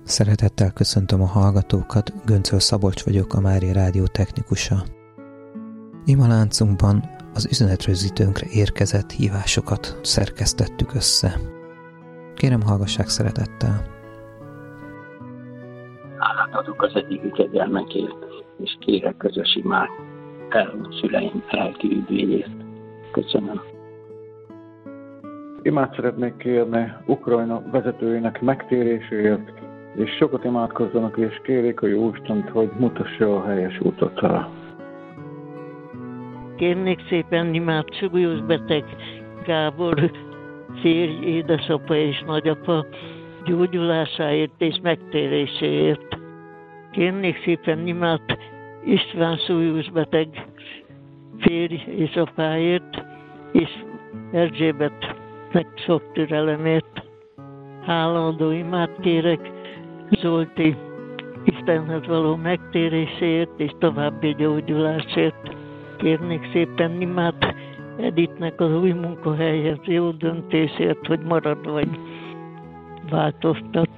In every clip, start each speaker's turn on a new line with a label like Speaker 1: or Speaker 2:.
Speaker 1: Szeretettel köszöntöm a hallgatókat, Göncöl Szabolcs vagyok, a Mária Rádió technikusa. Imaláncunkban az üzenetrögzítőnkre érkezett hívásokat szerkesztettük össze. Kérem, hallgassák szeretettel.
Speaker 2: Hálát adok az egyik kegyelmekért, és kérek közös imát elhunyt szüleim lelki üdvényét. Köszönöm.
Speaker 3: Imát szeretnék kérni Ukrajna vezetőinek megtéréséért, és sokat imádkozzanak, és kérik a Jóistent, hogy mutassa a helyes utat rá.
Speaker 4: Kérnék szépen imát súlyos beteg Gábor férj, édesapa és nagyapa gyógyulásáért és megtéréséért. Kérnék szépen imát István súlyos beteg férj és apáért, és Erzsébetnek sok türelemért. Hálaadó imát kérek Zsolti Istenhez való megtéréséért és további gyógyulásért. Kérnék szépen imát Editnek az új munkahelyhez jó döntésért, hogy marad vagy változtat.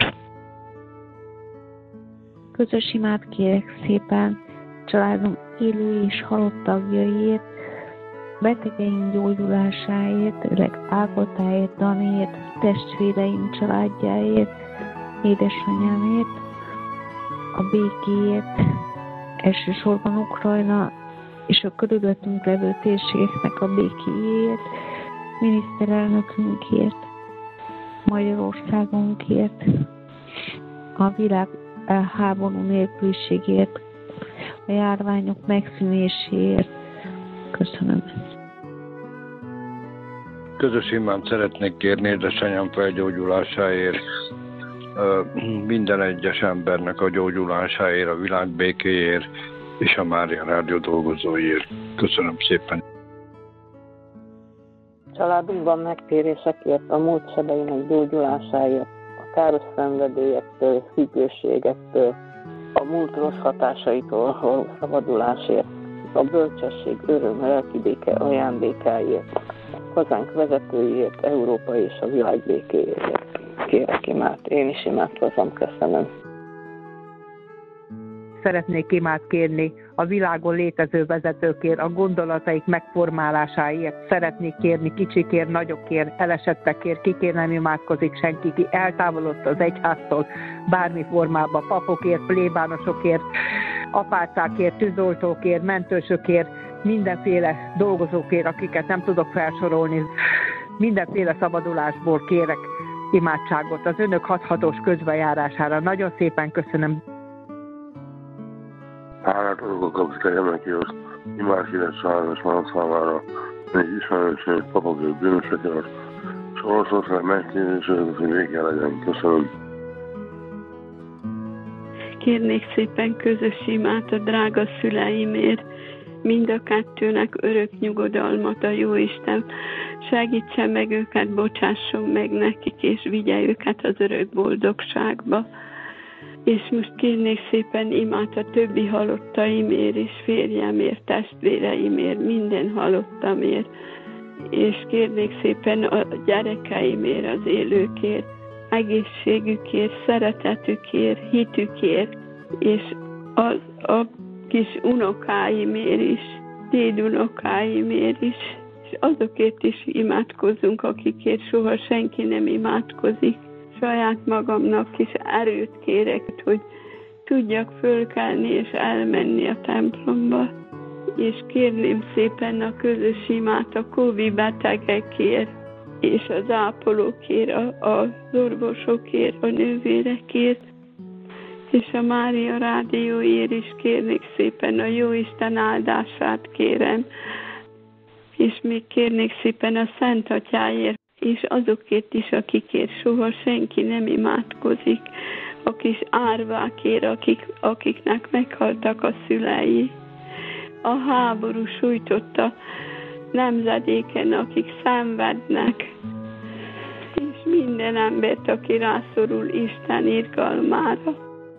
Speaker 5: Közös imát kérek szépen családom élő és halott tagjaiért, betegeim gyógyulásáért, főleg Ágotáért, Daniért, testvéreim családjáért, édesanyámért, a békéért, elsősorban Ukrajna és a körülöttünk levő térségeknek a békéjéért, miniszterelnökünkért, Magyarországunkért, a világ háború nélküliségért, a járványok megszűnéséért. Köszönöm.
Speaker 6: Közös imát szeretnék kérni édesanyám felgyógyulásáért, minden egyes embernek a gyógyulásáért, a világ békéért és a Mária Rádió dolgozóiért. Köszönöm szépen.
Speaker 7: Családunkban megtérésekért, a múlt sebeinek gyógyulásáért, a káros szenvedélyektől, függőségektől, a múlt rossz hatásaitól való szabadulásért, a bölcsesség, öröm, lelki béke ajándékáért, hazánk vezetőiért, Európa és a világ békéjéért. Kérek imát, én is imádkozom, köszönöm.
Speaker 8: Szeretnék imát kérni a világon létező vezetőkért, a gondolataik megformálásáért. Szeretnék kérni kicsikért, nagyokért, elesettekért, kikért nem imádkozik senki, ki eltávolodott az egyháztól bármi formában, papokért, plébánosokért, apácákért, tűzoltókért, mentősökért, mindenféle dolgozókért, akiket nem tudok felsorolni. Mindenféle szabadulásból kérek imádságot az önök hathatós közbejárására. Nagyon szépen köszönöm.
Speaker 9: Hálát adok a kapcsolatjának, imádkérek családos maradsz számára, még ismerőség, papokért, bűnösökért, és Oroszország megtérését, hogy vége legyen. Köszönöm.
Speaker 10: Kérnék szépen közös imát a drága szüleimért, mind a kettőnek örök nyugodalmat a Jóisten. Segítsen meg őket, bocsásson meg nekik, és vigye őket az örök boldogságba. És most kérnék szépen imát a többi halottaimért és férjemért, testvéreimért, minden halottamért. És kérnék szépen a gyerekeimért, az élőkért, egészségükért, szeretetükért, hitükért, és a kis unokáimért is, dédunokáimért is, és azokért is imádkozzunk, akikért soha senki nem imádkozik. Saját magamnak is erőt kérek, hogy tudjak fölkelni és elmenni a templomba. És kérném szépen a közös imát a Covid betegekért, és az ápolókért, az orvosokért, a nővérekért, és a Mária Rádióért is kérnék szépen a Jóisten áldását kérem. És még kérnék szépen a Szent Atyáért, és azokért is, akikért soha senki nem imádkozik, a kis árvákért, akiknek meghaltak a szülei, a háború sújtotta nemzedéken, akik szenvednek, és minden embert, aki rászorul Isten irgalmára.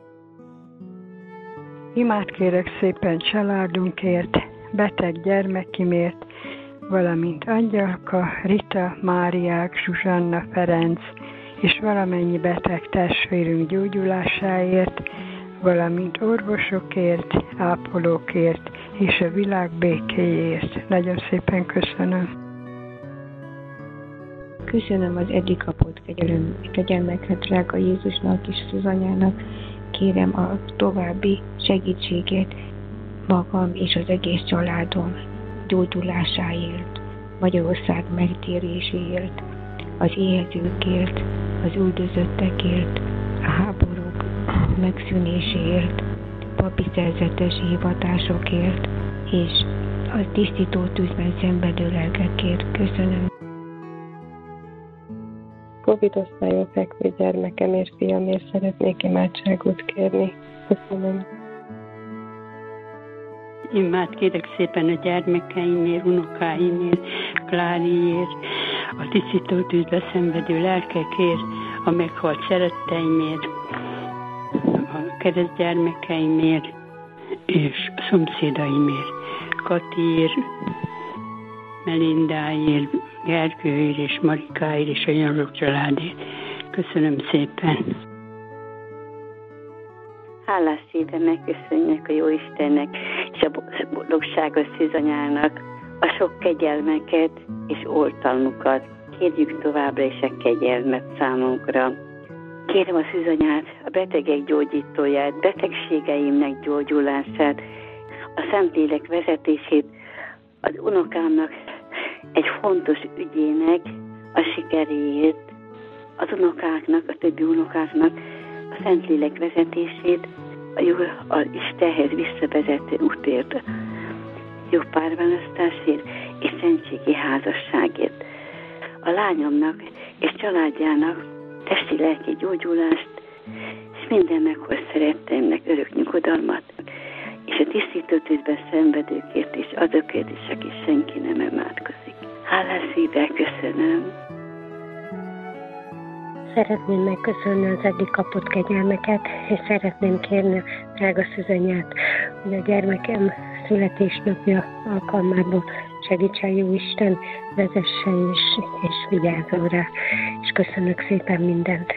Speaker 11: Imát kérek szépen családunkért, beteg gyermekimért, valamint Angyalka, Rita, Máriák, Zsuzsanna, Ferenc és valamennyi beteg testvérünk gyógyulásáért, valamint orvosokért, ápolókért és a világ békéjéért. Nagyon szépen köszönöm.
Speaker 12: Köszönöm az eddig kapott kegyelmeket drága Jézusnak és Szuzanyának. Kérem a további segítségét magam és az egész családom gyógyulásáért, Magyarország megtéréséért, az éhezőkért, az üldözöttekért, a háborúk megszűnéséért, papi szerzetes hivatásokért és a tisztító tűzben szenvedő lelkekért. Köszönöm.
Speaker 13: Covid osztályon fekvő gyermekemért, fiamért szeretnék imádságot kérni. Köszönöm.
Speaker 10: Imát kérek szépen a gyermekeimért, unokáimért, Kláriért, a tisztító tűzbe szenvedő lelkekért, a meghalt szeretteimért, a keresztgyermekeimért és a szomszédaimért, Katiért, Melindáért, Gergőért és Marikáért és a Janok családért. Köszönöm szépen.
Speaker 14: Hálás szíven megköszönjük a Jóistennek és a boldogságos Szűzanyának a sok kegyelmeket és oltalmukat. Kérjük továbbra is a kegyelmet számunkra. Kérem a Szűzanyát, a betegek gyógyítóját, betegségeimnek gyógyulását, a Szentlélek vezetését, az unokámnak egy fontos ügyének a sikeréért, az unokáknak, a többi unokáknak a Szentlélek vezetését, az Istenhez visszavezető útért, jó párválasztásért és szentségi házasságért. A lányomnak és családjának testi-lelki gyógyulást, és minden meghoz szeretteimnek örök nyugodalmat, és a tisztító tűzben szenvedőkért és azokért is, aki senki nem imádkozik. Hálás szívvel köszönöm.
Speaker 15: Szeretném megköszönni az eddig kapott kegyelmeket, és szeretném kérni drága Szűzanyát, hogy a gyermekem születésnapja alkalmából segítsen jó Isten, vezessen és vigyázzon rá, és köszönök szépen mindent.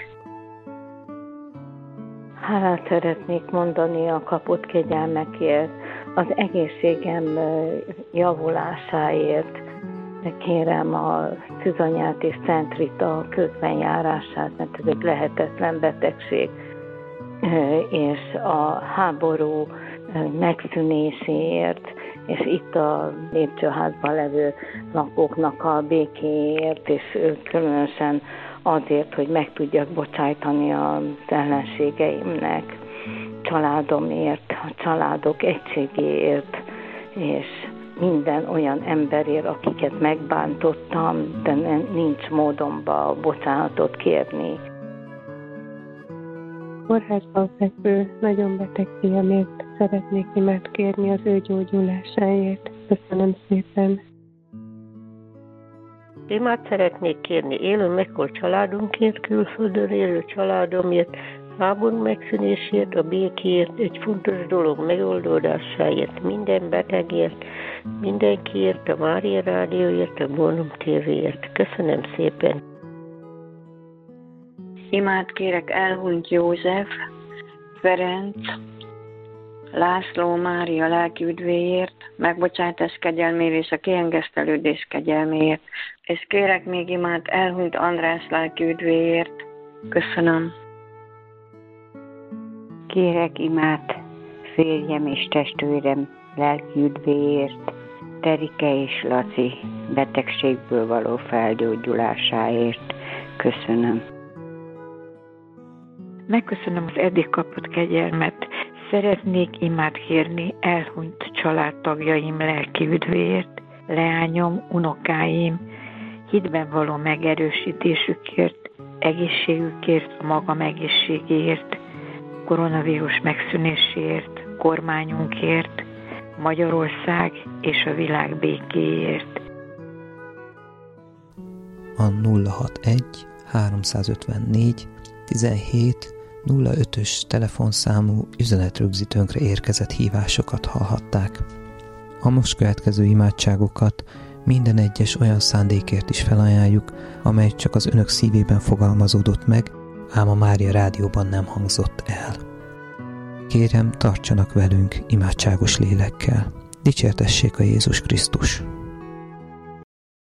Speaker 7: Hálát szeretnék mondani a kapott kegyelmekért, az egészségem javulásáért. Kérem a Szűzanyát és Szent Rita közbenjárását, mert ez egy lehetetlen betegség, és a háború megszűnéséért, és itt a lépcsőházban levő lakóknak a békéért, és különösen azért, hogy meg tudjak bocsájtani az ellenségeimnek, családomért, a családok egységéért, és minden olyan emberért, akiket megbántottam, de nincs módomba bocsánatot kérni.
Speaker 13: Kórházban fekvő, nagyon beteg fiamért szeretnék imát kérni az ő gyógyulásáért. Köszönöm szépen.
Speaker 4: Imát szeretnék kérni élő meghalt családunkért, külföldön élő családomért, háború megszűnésért, a békért, egy fontos dolog megoldódásáért, minden betegért, mindenkiért, a Mária Rádióért, a Bónum TV-ért. Köszönöm szépen.
Speaker 16: Imát kérek elhunyt József, Ferenc, László Mária lelki üdvéért, megbocsátás kegyelméért és a kiengesztelődés kegyelméért. És kérek még imát elhunyt András lelki üdvéért. Köszönöm.
Speaker 17: Kérek imát férjem és testvérem lelki üdvéért, Terike és Laci betegségből való felgyógyulásáért. Köszönöm.
Speaker 18: Megköszönöm az eddig kapott kegyelmet. Szeretnék imát kérni elhunyt családtagjaim lelki üdvéért, leányom, unokáim, hitben való megerősítésükért, egészségükért, a magam egészségéért, koronavírus megszűnéséért, kormányunkért, Magyarország és a világ békéért.
Speaker 1: A 061 354 17 05-ös telefonszámú üzenetrögzítőnkre érkezett hívásokat hallhatták. A most következő imádságokat Minden egyes olyan szándékért is felajánljuk, amely csak az önök szívében fogalmazódott meg, ám a Mária Rádióban nem hangzott el. Kérem, tartsanak velünk imádságos lélekkel. Dicsértessék a Jézus Krisztus!